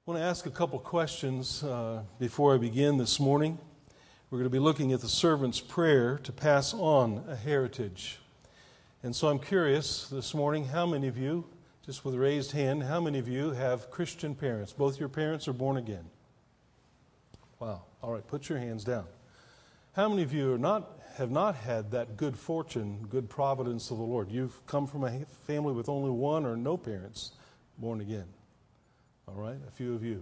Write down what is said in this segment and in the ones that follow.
I want to ask a couple questions before I begin this morning. We're going to be looking at the servant's prayer to pass on a heritage. And so I'm curious this morning, how many of you, just with a raised hand, how many of you have Christian parents? Both your parents are born again? Wow. All right, put your hands down. How many of you have not had that good fortune, good providence of the Lord? You've come from a family with only one or no parents born again. All right, a few of you.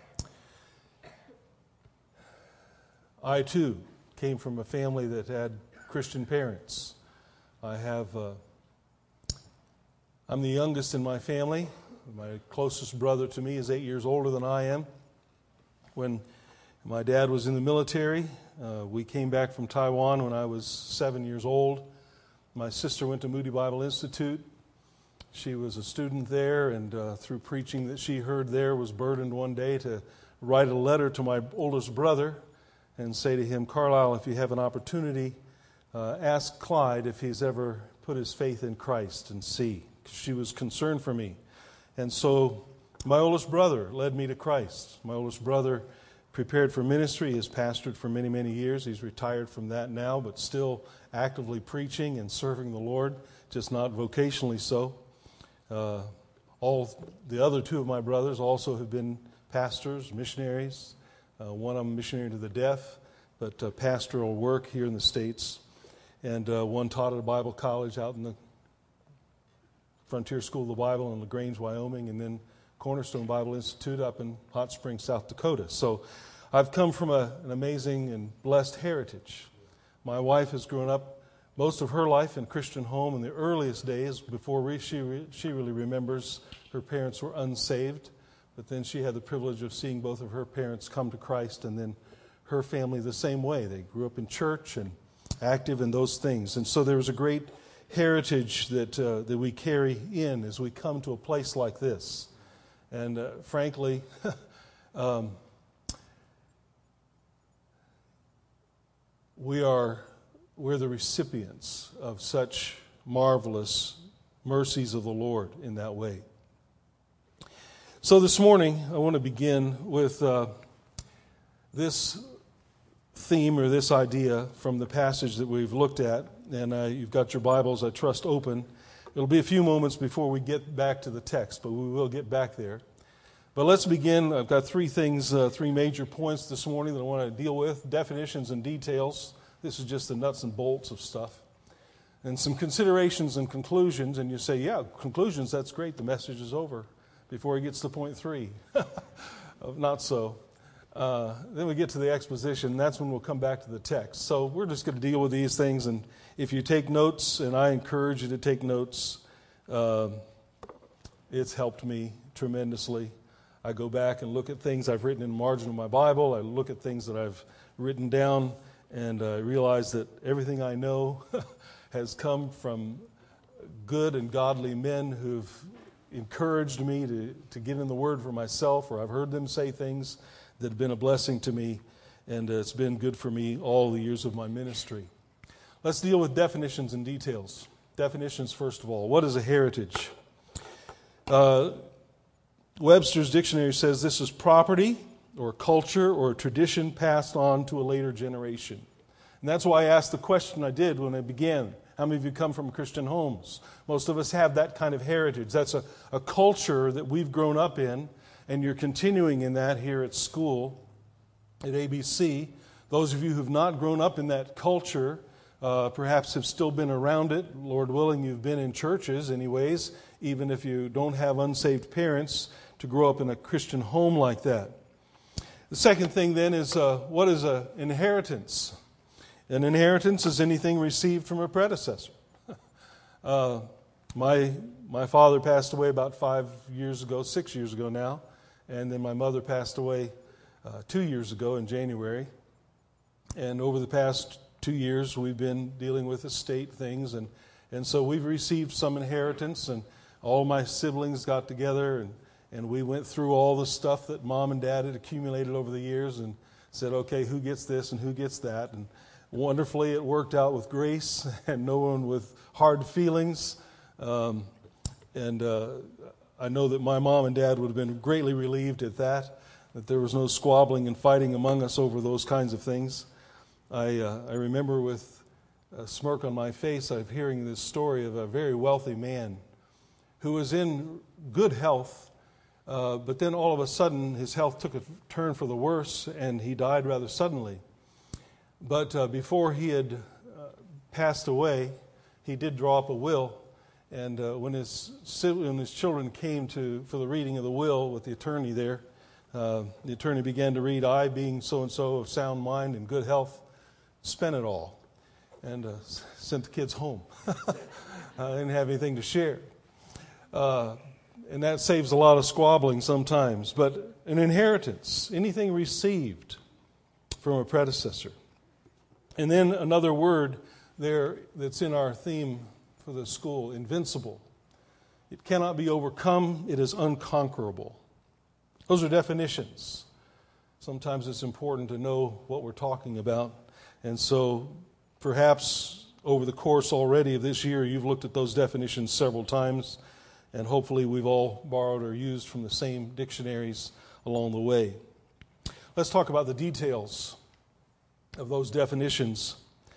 I, too, came from a family that had Christian parents. I'm the youngest in my family. My closest brother to me is 8 years older than I am. When my dad was in the military, we came back from Taiwan when I was 7 years old. My sister went to Moody Bible Institute. She was a student there, and through preaching that she heard there, was burdened one day to write a letter to my oldest brother and say to him, "Carlisle, if you have an opportunity, ask Clyde if he's ever put his faith in Christ and see." She was concerned for me. And so my oldest brother led me to Christ. My oldest brother prepared for ministry. He has pastored for many, many years. He's retired from that now, but still actively preaching and serving the Lord, just not vocationally so. All the other two of my brothers also have been pastors, missionaries. One of them missionary to the deaf, but pastoral work here in the States. And one taught at a Bible college out in the Frontier School of the Bible in LaGrange, Wyoming, and then Cornerstone Bible Institute up in Hot Springs, South Dakota. So I've come from an amazing and blessed heritage. My wife has grown up most of her life in Christian home. In the earliest days, before she really remembers, her parents were unsaved. But then she had the privilege of seeing both of her parents come to Christ, and then her family the same way. They grew up in church and active in those things. And so there was a great heritage that we carry in as we come to a place like this. And frankly, we're the recipients of such marvelous mercies of the Lord in that way. So this morning, I want to begin with this theme or this idea from the passage that we've looked at. And you've got your Bibles, I trust, open. It'll be a few moments before we get back to the text, but we will get back there. But let's begin. I've got three major points this morning that I want to deal with, definitions and details. This is just the nuts and bolts of stuff. And some considerations and conclusions. And you say, yeah, conclusions, that's great. The message is over before he gets to point 3. Not so. Then we get to the exposition. And that's when we'll come back to the text. So we're just going to deal with these things. And if you take notes, and I encourage you to take notes, it's helped me tremendously. I go back and look at things I've written in the margin of my Bible. I look at things that I've written down. And I realize that everything I know has come from good and godly men who've encouraged me to get in the Word for myself, or I've heard them say things that have been a blessing to me, and it's been good for me all the years of my ministry. Let's deal with definitions and details. Definitions, first of all. What is a heritage? Webster's Dictionary says this is property or culture or tradition passed on to a later generation. And that's why I asked the question I did when I began. How many of you come from Christian homes? Most of us have that kind of heritage. That's a culture that we've grown up in, and you're continuing in that here at school, at ABC. Those of you who've not grown up in that culture, perhaps have still been around it. Lord willing, you've been in churches anyways, even if you don't have unsaved parents, to grow up in a Christian home like that. The second thing then is, what is an inheritance? An inheritance is anything received from a predecessor. My father passed away about 6 years ago now, and then my mother passed away 2 years ago in January. And over the past 2 years, we've been dealing with estate things, and so we've received some inheritance, and all my siblings got together, and we went through all the stuff that Mom and Dad had accumulated over the years and said, okay, who gets this and who gets that? And wonderfully, it worked out with grace and no one with hard feelings. And I know that my mom and dad would have been greatly relieved at that there was no squabbling and fighting among us over those kinds of things. I remember with a smirk on my face, I'm hearing this story of a very wealthy man who was in good health, but then all of a sudden his health took a turn for the worse and he died rather suddenly. But before he had passed away, he did draw up a will. And when his children came for the reading of the will with the attorney there, the attorney began to read, I, being so-and-so of sound mind and good health, spent it all and sent the kids home. I didn't have anything to share. And that saves a lot of squabbling sometimes. But an inheritance, anything received from a predecessor. And then another word there that's in our theme for the school, invincible. It cannot be overcome. It is unconquerable. Those are definitions. Sometimes it's important to know what we're talking about. And so perhaps over the course already of this year, you've looked at those definitions several times. And hopefully we've all borrowed or used from the same dictionaries along the way. Let's talk about the details of those definitions.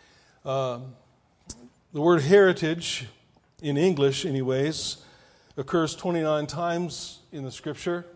The word heritage, in English anyways, occurs 29 times in the Scripture.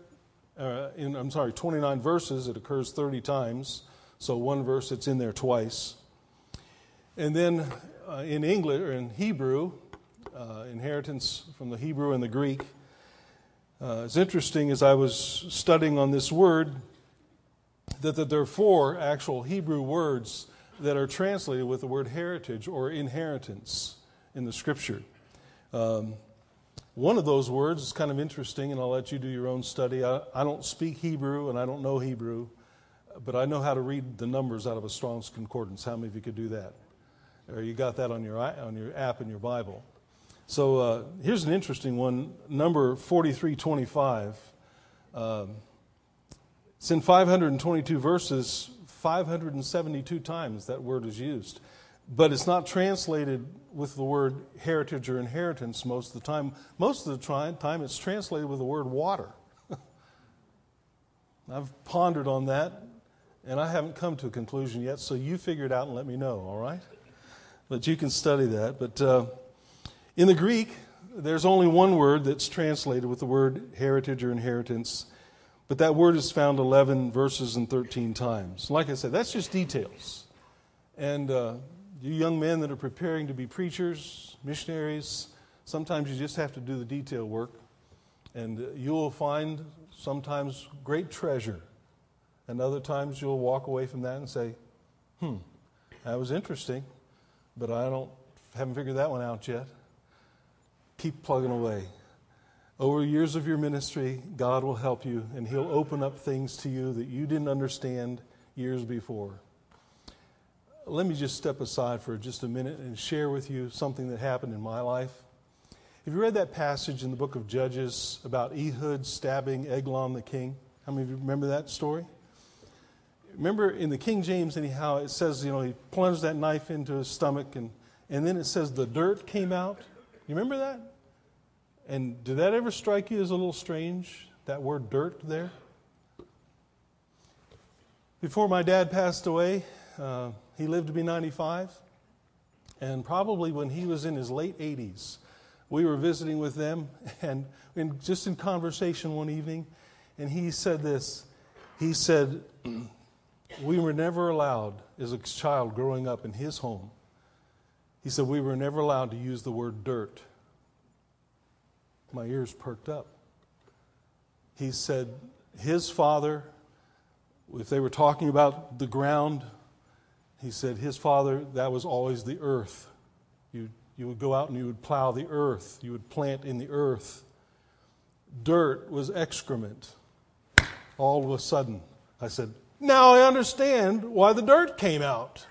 29 verses. It occurs 30 times. So one verse, it's in there twice. And then in English, or in Hebrew, inheritance from the Hebrew and the Greek. It's interesting as I was studying on this word that there are 4 actual Hebrew words that are translated with the word heritage or inheritance in the Scripture. One of those words is kind of interesting, and I'll let you do your own study. I don't speak Hebrew, and I don't know Hebrew, but I know how to read the numbers out of a Strong's Concordance. How many of you could do that? Or you got that on your app in your Bible. So here's an interesting one, number 4325. It's in 522 verses, 572 times that word is used. But it's not translated with the word heritage or inheritance most of the time. Most of the time it's translated with the word water. I've pondered on that, and I haven't come to a conclusion yet, so you figure it out and let me know, all right? But you can study that. But in the Greek, there's only one word that's translated with the word heritage or inheritance, but that word is found 11 verses and 13 times. Like I said, that's just details. And you young men that are preparing to be preachers, missionaries, sometimes you just have to do the detail work, and you will find sometimes great treasure, and other times you'll walk away from that and say, that was interesting, but I haven't figured that one out yet. Keep plugging away. Over years of your ministry, God will help you, and He'll open up things to you that you didn't understand years before. Let me just step aside for just a minute and share with you something that happened in my life. Have you read that passage in the book of Judges about Ehud stabbing Eglon the king? How many of you remember that story? Remember in the King James anyhow, it says, he plunged that knife into his stomach and then it says the dirt came out. You remember that? And did that ever strike you as a little strange, that word dirt there? Before my dad passed away, he lived to be 95. And probably when he was in his late 80s, we were visiting with them and just in conversation one evening, and he said this. He said, we were never allowed, as a child growing up in his home, he said, we were never allowed to use the word dirt. My ears perked up. He said his father, if they were talking about the ground, he said his father, that was always the earth. You would go out and you would plow the earth. You would plant in the earth. Dirt was excrement. All of a sudden, I said, now I understand why the dirt came out.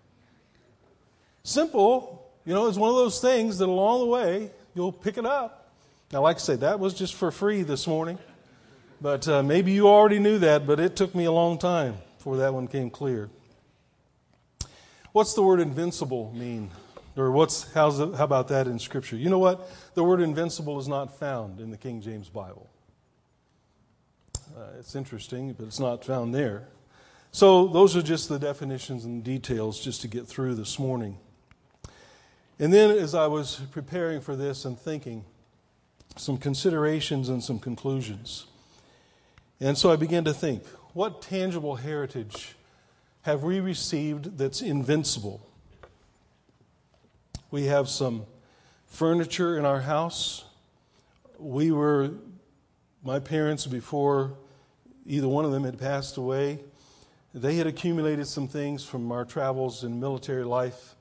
Simple. It's one of those things that along the way, you'll pick it up. Now, like I said, that was just for free this morning. But maybe you already knew that, but it took me a long time before that one came clear. What's the word invincible mean? Or how about that in Scripture? You know what? The word invincible is not found in the King James Bible. It's interesting, but it's not found there. So those are just the definitions and details just to get through this morning. And then as I was preparing for this and thinking, some considerations and some conclusions. And so I began to think, what tangible heritage have we received that's invincible? We have some furniture in our house. My parents, before either one of them had passed away, they had accumulated some things from our travels in military life.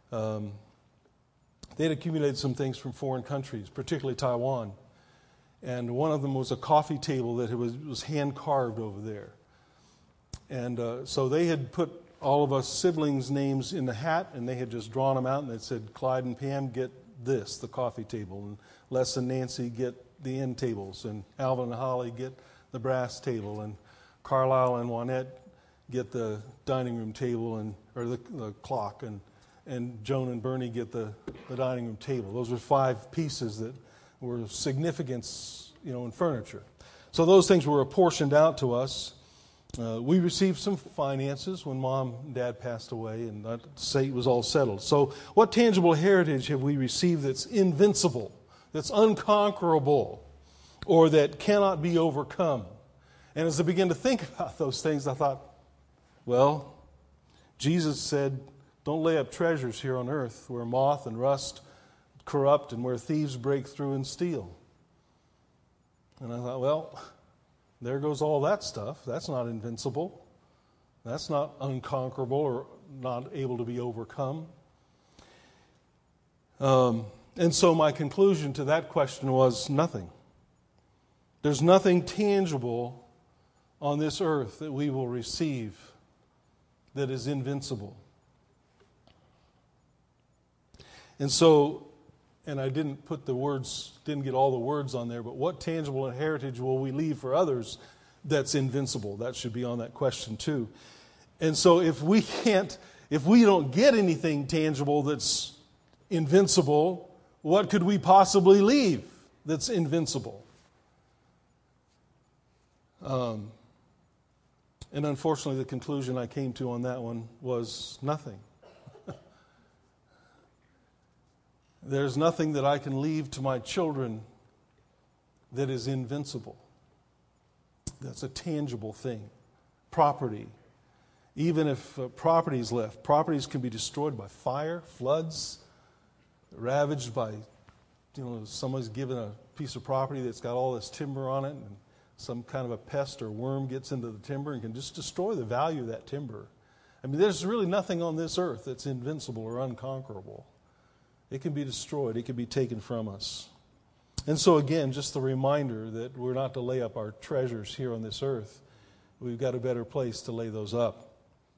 They had accumulated some things from foreign countries, particularly Taiwan. And one of them was a coffee table that was hand-carved over there. And so they had put all of us siblings' names in the hat, and they had just drawn them out, and they said, Clyde and Pam get this, the coffee table, and Les and Nancy get the end tables, and Alvin and Holly get the brass table, and Carlisle and Juanette get the dining room table, or the clock, and Joan and Bernie get the dining room table. Those were 5 pieces that were of significance, in furniture. So those things were apportioned out to us. We received some finances when Mom and Dad passed away, and I'd say it was all settled. So what tangible heritage have we received that's invincible, that's unconquerable, or that cannot be overcome? And as I began to think about those things, I thought, well, Jesus said, don't lay up treasures here on earth where moth and rust corrupt and where thieves break through and steal. And I thought, well, there goes all that stuff. That's not invincible. That's not unconquerable or not able to be overcome. And so my conclusion to that question was nothing. There's nothing tangible on this earth that we will receive that is invincible. And so, and I didn't get all the words on there, but what tangible heritage will we leave for others that's invincible? That should be on that question too. And so if we don't get anything tangible that's invincible, what could we possibly leave that's invincible? And unfortunately, the conclusion I came to on that one was nothing. There's nothing that I can leave to my children that is invincible. That's a tangible thing. Property. Even if property is left, properties can be destroyed by fire, floods, ravaged by, someone's given a piece of property that's got all this timber on it, and some kind of a pest or worm gets into the timber and can just destroy the value of that timber. I mean, there's really nothing on this earth that's invincible or unconquerable. It can be destroyed. It can be taken from us. And so again, just the reminder that we're not to lay up our treasures here on this earth. We've got a better place to lay those up.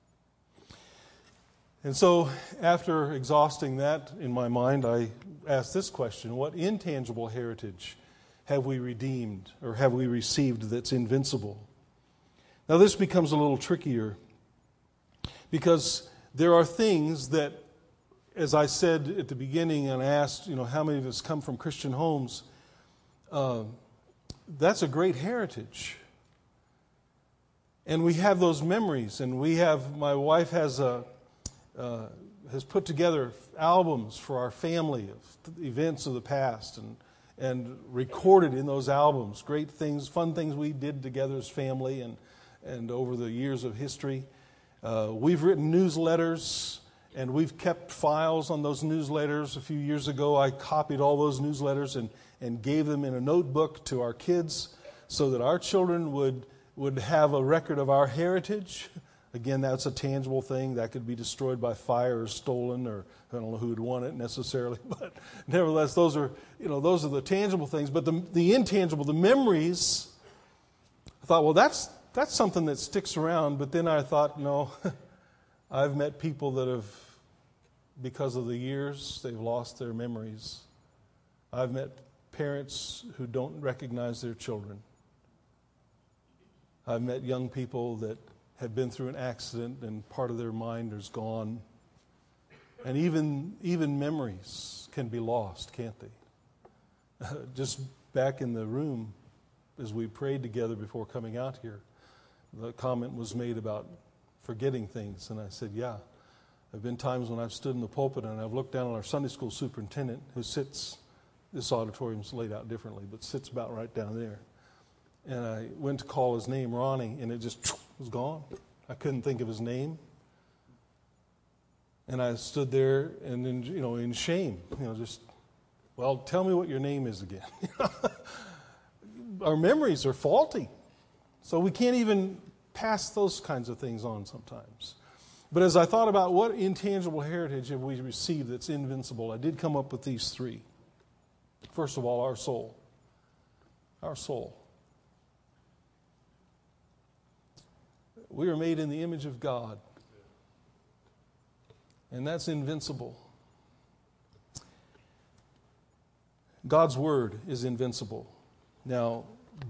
And so after exhausting that in my mind, I asked this question: what intangible heritage have we redeemed or have we received that's invincible? Now this becomes a little trickier because there are things that, as I said at the beginning and asked, how many of us come from Christian homes, that's a great heritage. And we have those memories, and my wife has put together albums for our family of the events of the past and recorded in those albums great things, fun things we did together as family and over the years of history. We've written newsletters, and we've kept files on those newsletters. A few years ago, I copied all those newsletters and gave them in a notebook to our kids so that our children would have a record of our heritage. Again, that's a tangible thing that could be destroyed by fire or stolen, or I don't know who would want it necessarily, but nevertheless, those are the tangible things. But the intangible, the memories, I thought, well, that's something that sticks around. But then I thought, no, I've met people that have, because of the years, they've lost their memories. I've met parents who don't recognize their children. I've met young people that have been through an accident and part of their mind is gone. And even memories can be lost, can't they? Just back in the room, as we prayed together before coming out here, the comment was made about forgetting things. And I said, yeah, there have been times when I've stood in the pulpit and I've looked down on our Sunday school superintendent who sits, this auditorium's laid out differently, but sits about right down there. And I went to call his name, Ronnie, and it just was gone. I couldn't think of his name. And I stood there and in shame, just, well, tell me what your name is again. Our memories are faulty. So we can't even pass those kinds of things on sometimes. But as I thought about what intangible heritage have we received that's invincible, I did come up with these three. First of all, our soul. Our soul. We are made in the image of God. And that's invincible. God's Word is invincible. Now,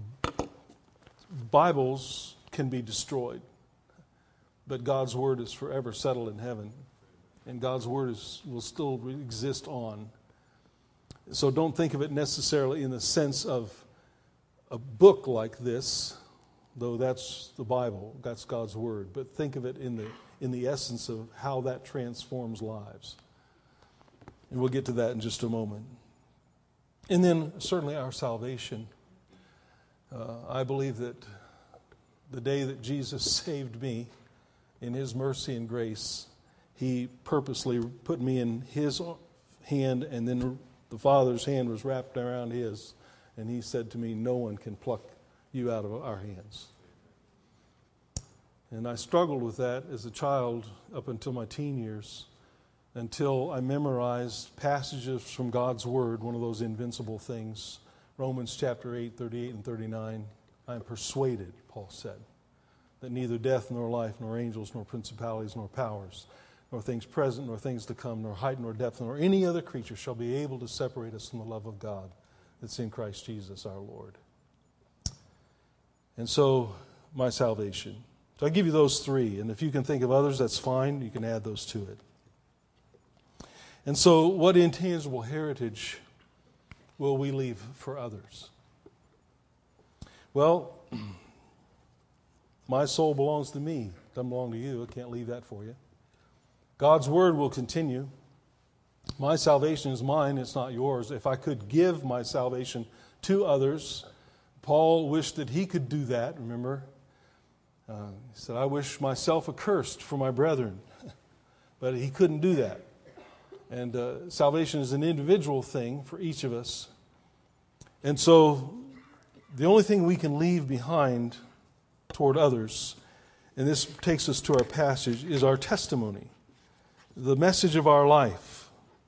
Bibles can be destroyed, but God's Word is forever settled in heaven, and God's Word will still exist on. So don't think of it necessarily in the sense of a book like this, though that's the Bible, that's God's Word, but think of it in the essence of how that transforms lives. And we'll get to that in just a moment. And then certainly our salvation. I believe that the day that Jesus saved me in His mercy and grace, He purposely put me in His hand, and then the Father's hand was wrapped around His, and He said to me, no one can pluck you out of our hands. And I struggled with that as a child up until my teen years, until I memorized passages from God's Word, one of those invincible things. Romans chapter 8, 38 and 39. I am persuaded, Paul said, that neither death nor life, nor angels, nor principalities, nor powers, nor things present, nor things to come, nor height, nor depth, nor any other creature shall be able to separate us from the love of God that's in Christ Jesus our Lord. And so, my salvation. So I give you those three, and if you can think of others, that's fine. You can add those to it. And so, what intangible heritage will we leave for others? Well, my soul belongs to me. It doesn't belong to you. I can't leave that for you. God's Word will continue. My salvation is mine. It's not yours. If I could give my salvation to others, Paul wished that he could do that, remember? He said, I wish myself accursed for my brethren. But he couldn't do that. And salvation is an individual thing for each of us. And so the only thing we can leave behind toward others, and this takes us to our passage, is our testimony, the message of our life.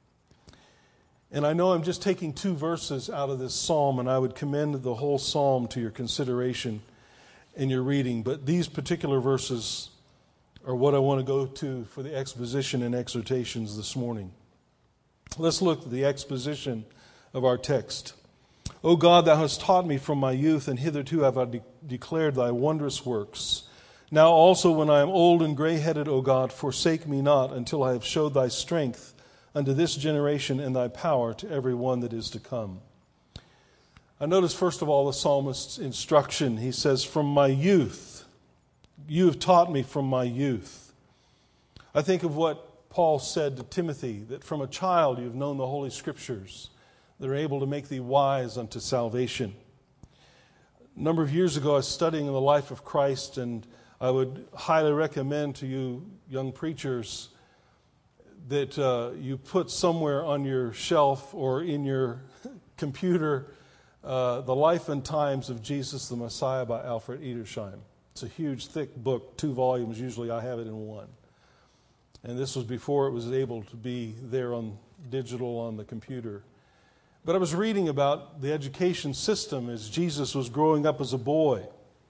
And I know I'm just taking 2 verses out of this psalm, and I would commend the whole psalm to your consideration in your reading. But these particular verses are what I want to go to for the exposition and exhortations this morning. Let's look at the exposition of our text. O God, Thou hast taught me from my youth, and hitherto have I declared Thy wondrous works. Now also when I am old and gray-headed, O God, forsake me not until I have showed Thy strength unto this generation and Thy power to every one that is to come. I notice first of all the psalmist's instruction. He says, from my youth, you have taught me from my youth. I think of what Paul said to Timothy, that from a child you have known the Holy Scriptures that are able to make thee wise unto salvation. A number of years ago I was studying the life of Christ, and I would highly recommend to you young preachers that you put somewhere on your shelf or in your computer The Life and Times of Jesus the Messiah by Alfred Edersheim. It's a huge, thick book, 2 volumes. Usually I have it in one. And this was before it was able to be there on digital on the computer. But I was reading about the education system as Jesus was growing up as a boy.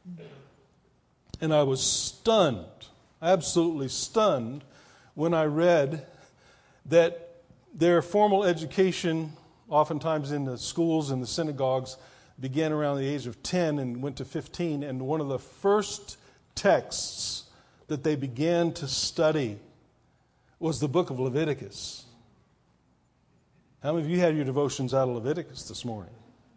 And I was stunned, absolutely stunned, when I read that their formal education, oftentimes in the schools and the synagogues, began around the age of 10 and went to 15. And one of the first texts that they began to study was the book of Leviticus. How many of you had your devotions out of Leviticus this morning?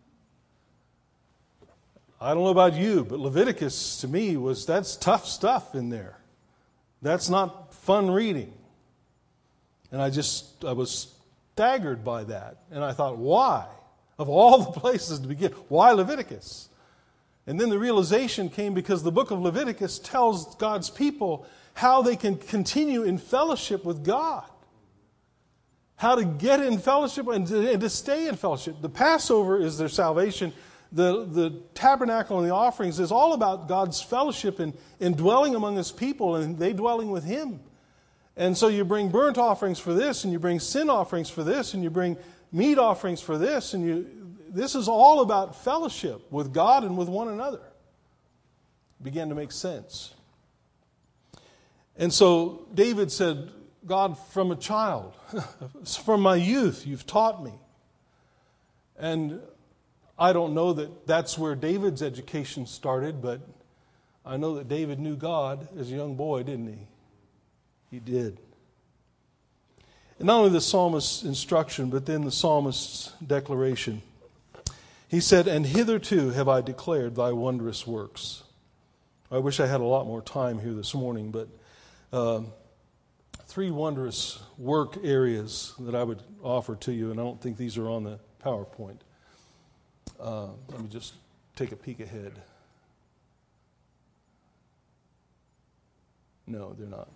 I don't know about you, but Leviticus to me that's tough stuff in there. That's not fun reading. And I was staggered by that. And I thought, why? Of all the places to begin, why Leviticus? And then the realization came because the book of Leviticus tells God's people how they can continue in fellowship with God. How to get in fellowship and to stay in fellowship. The Passover is their salvation. The tabernacle and the offerings is all about God's fellowship and dwelling among His people and they dwelling with Him. And so you bring burnt offerings for this, and you bring sin offerings for this, and you bring meat offerings for this, and this is all about fellowship with God and with one another. It began to make sense. And so David said, God, from a child, from my youth, you've taught me. And I don't know that that's where David's education started, but I know that David knew God as a young boy, didn't he? He did. And not only the psalmist's instruction, but then the psalmist's declaration. He said, and hitherto have I declared thy wondrous works. I wish I had a lot more time here this morning, but 3 wondrous work areas that I would offer to you, and I don't think these are on the PowerPoint. Let me just take a peek ahead. No, they're not.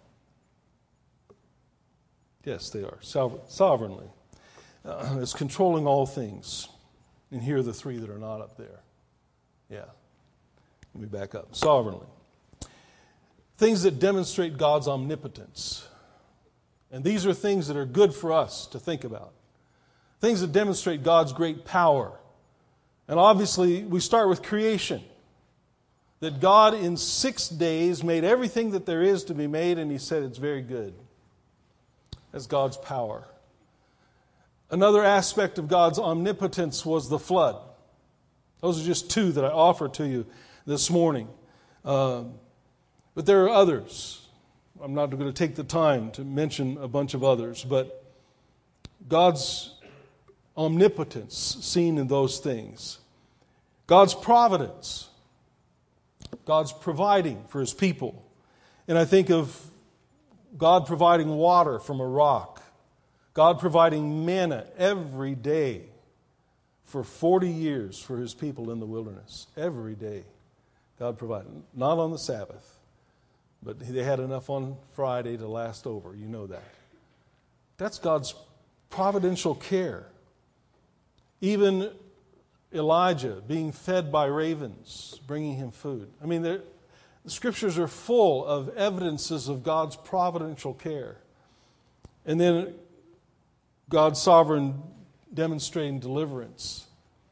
Yes, they are. Sovereignly. It's controlling all things. And here are the 3 that are not up there. Yeah. Let me back up. Sovereignly. Things that demonstrate God's omnipotence. And these are things that are good for us to think about. Things that demonstrate God's great power. And obviously, we start with creation. That God in 6 days made everything that there is to be made, and He said it's very good. That's God's power. Another aspect of God's omnipotence was the flood. Those are just 2 that I offer to you this morning. But there are others. I'm not going to take the time to mention a bunch of others, but God's omnipotence seen in those things. God's providence. God's providing for His people. And I think of God providing water from a rock. God providing manna every day for 40 years for His people in the wilderness. Every day God provided. Not on the Sabbath, but they had enough on Friday to last over. You know that. That's God's providential care. Even Elijah being fed by ravens, bringing him food. I mean, the Scriptures are full of evidences of God's providential care. And then God's sovereign demonstrating deliverance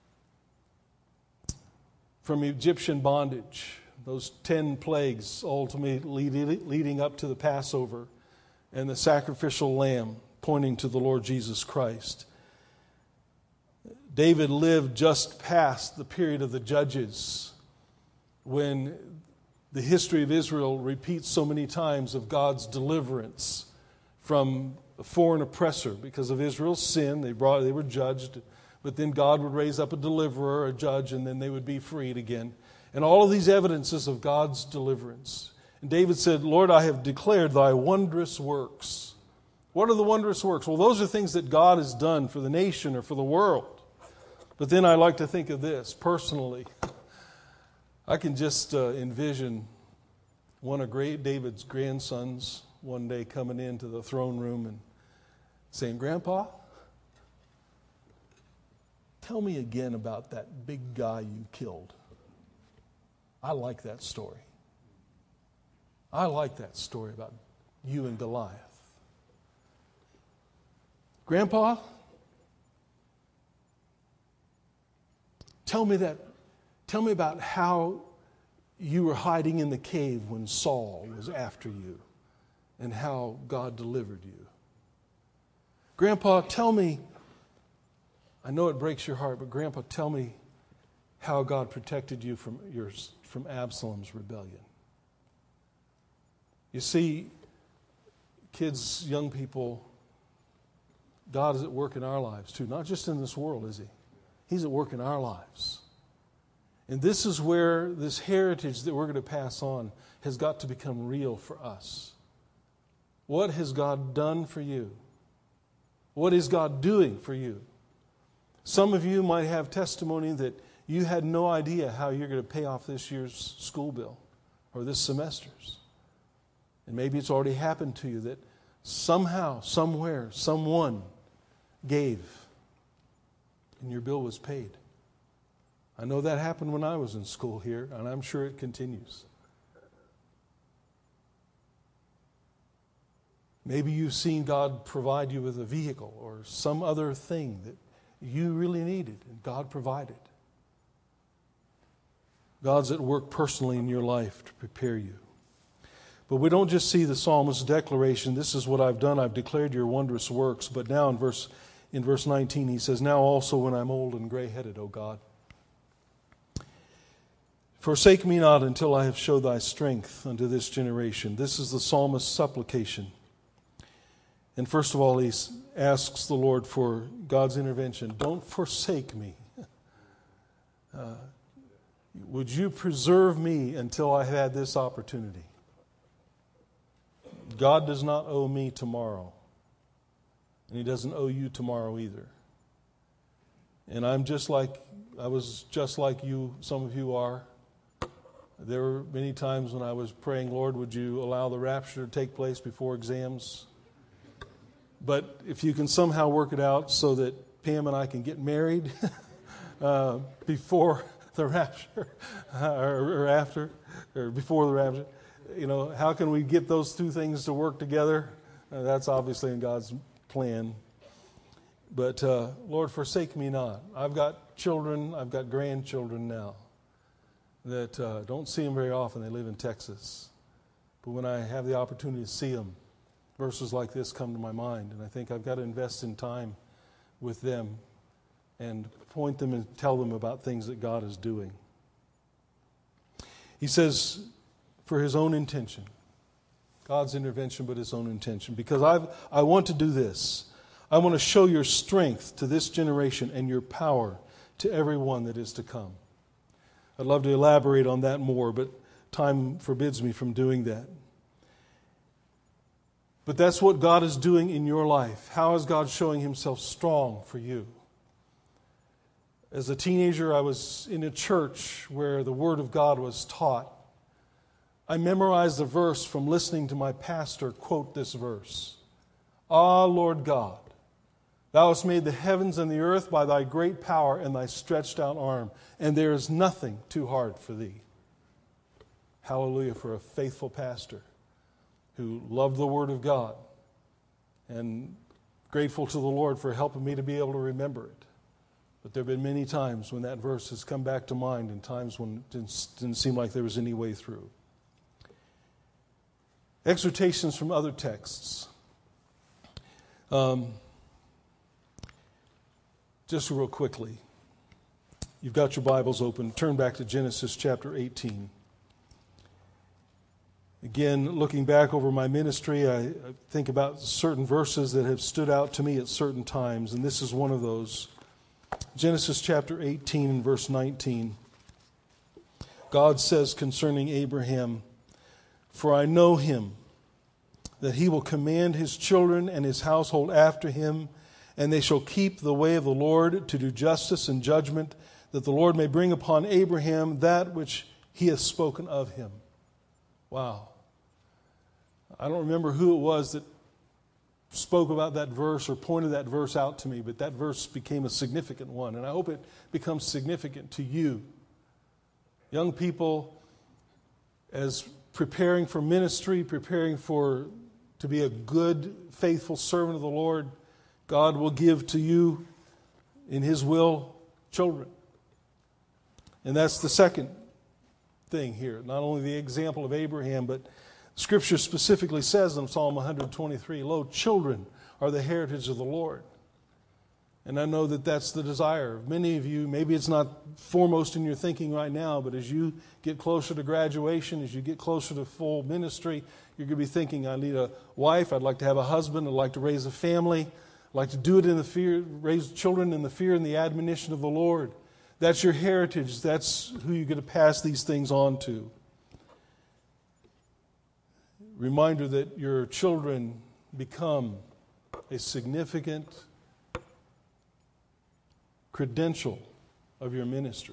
from Egyptian bondage. Those 10 plagues ultimately leading up to the Passover and the sacrificial lamb pointing to the Lord Jesus Christ. David lived just past the period of the Judges when the history of Israel repeats so many times of God's deliverance from a foreign oppressor. Because of Israel's sin, they were judged, but then God would raise up a deliverer, a judge, and then they would be freed again. And all of these evidences of God's deliverance. And David said, Lord, I have declared thy wondrous works. What are the wondrous works? Well, those are things that God has done for the nation or for the world. But then I like to think of this personally. I can just envision one of David's grandsons one day coming into the throne room and saying, Grandpa, tell me again about that big guy you killed. I like that story. I like that story about you and Goliath. Grandpa, tell me about how you were hiding in the cave when Saul was after you and how God delivered you. Grandpa, tell me, I know it breaks your heart, but Grandpa, tell me how God protected you from Absalom's rebellion. You see, Kids, young people, God is at work in our lives too. Not just in this world, is He? He's at work in our lives. And this is where this heritage that we're going to pass on has got to become real for us. What has God done for you? What is God doing for you? Some of you might have testimony that you had no idea how you're going to pay off this year's school bill or this semester's. And maybe it's already happened to you that somehow, somewhere, someone gave and your bill was paid. I know that happened when I was in school here, and I'm sure it continues. Maybe you've seen God provide you with a vehicle or some other thing that you really needed, and God provided. God's at work personally in your life to prepare you. But we don't just see the psalmist's declaration, this is what I've done, I've declared your wondrous works. But now in verse 19 he says, now also when I'm old and gray-headed, O God, forsake me not until I have showed thy strength unto this generation. This is the psalmist's supplication. And first of all, he asks the Lord for God's intervention. Don't forsake me. Would you preserve me until I had this opportunity? God does not owe me tomorrow. And He doesn't owe you tomorrow either. And I was just like you, some of you are. There were many times when I was praying, Lord, would you allow the rapture to take place before exams? But if you can somehow work it out so that Pam and I can get married before the rapture or after, or before the rapture, how can we get those two things to work together? That's obviously in God's plan. But Lord, forsake me not. I've got children, I've got grandchildren now that don't see them very often. They live in Texas. But when I have the opportunity to see them, verses like this come to my mind. And I think I've got to invest in time with them and point them and tell them about things that God is doing. He says, for His own intention. God's intervention, but His own intention. Because I want to do this. I want to show your strength to this generation and your power to everyone that is to come. I'd love to elaborate on that more, but time forbids me from doing that. But that's what God is doing in your life. How is God showing Himself strong for you? As a teenager, I was in a church where the Word of God was taught. I memorized a verse from listening to my pastor quote this verse. Ah, Lord God, Thou hast made the heavens and the earth by Thy great power and Thy stretched out arm, and there is nothing too hard for Thee. Hallelujah for a faithful pastor who loved the Word of God, and grateful to the Lord for helping me to be able to remember it. But there have been many times when that verse has come back to mind, and times when it didn't seem like there was any way through. Exhortations from other texts. Just real quickly, you've got your Bibles open. Turn back to Genesis chapter 18. Again, looking back over my ministry, I think about certain verses that have stood out to me at certain times, and this is one of those. Genesis chapter 18 and verse 19. God says concerning Abraham, for I know him, that he will command his children and his household after him, and they shall keep the way of the Lord to do justice and judgment, that the Lord may bring upon Abraham that which He has spoken of him. Wow. I don't remember who it was that spoke about that verse or pointed that verse out to me, but that verse became a significant one, and I hope it becomes significant to you. Young people, as preparing for ministry, preparing to be a good, faithful servant of the Lord, God will give to you, in His will, children. And that's the second thing here. Not only the example of Abraham, but Scripture specifically says in Psalm 123, lo, children are the heritage of the Lord. And I know that that's the desire of many of you. Maybe it's not foremost in your thinking right now, but as you get closer to graduation, as you get closer to full ministry, you're going to be thinking, I need a wife, I'd like to have a husband, I'd like to raise a family, I'd like to do it in the fear, raise children in the fear and the admonition of the Lord. That's your heritage. That's who you're going to pass these things on to. Reminder that your children become a significant credential of your ministry.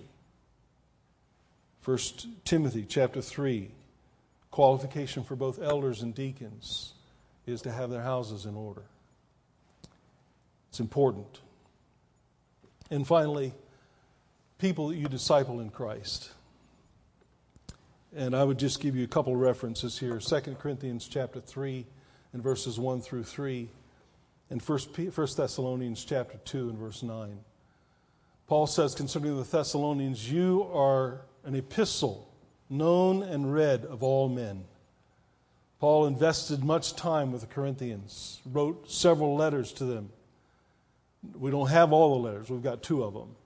1 Timothy chapter 3, qualification for both elders and deacons is to have their houses in order. It's important. And finally, people that you disciple in Christ. And I would just give you a couple of references here. 2 Corinthians chapter 3 and verses 1 through 3, and 1 Thessalonians chapter 2 and verse 9. Paul says concerning the Thessalonians, you are an epistle known and read of all men. Paul invested much time with the Corinthians, wrote several letters to them. We don't have all the letters, we've got 2 of them.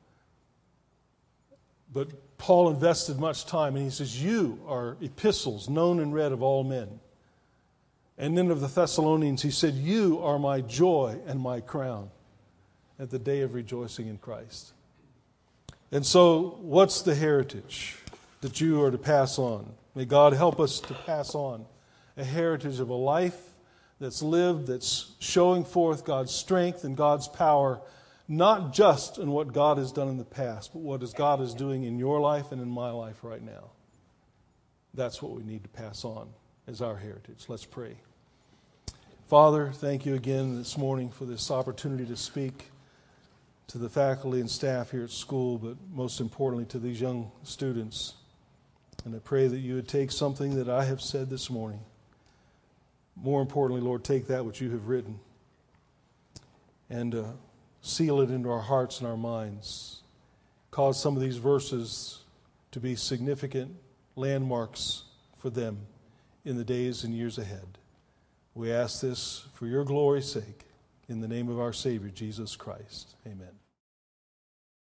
But Paul invested much time, and he says, you are epistles known and read of all men. And then of the Thessalonians, he said, you are my joy and my crown at the day of rejoicing in Christ. And so, what's the heritage that you are to pass on? May God help us to pass on a heritage of a life that's lived, that's showing forth God's strength and God's power, not just in what God has done in the past, but what God is doing in your life and in my life right now. That's what we need to pass on as our heritage. Let's pray. Father, thank you again this morning for this opportunity to speak to the faculty and staff here at school, but most importantly to these young students. And I pray that you would take something that I have said this morning. More importantly, Lord, take that which you have written and seal it into our hearts and our minds. Cause some of these verses to be significant landmarks for them in the days and years ahead. We ask this for your glory's sake, in the name of our Savior, Jesus Christ. Amen.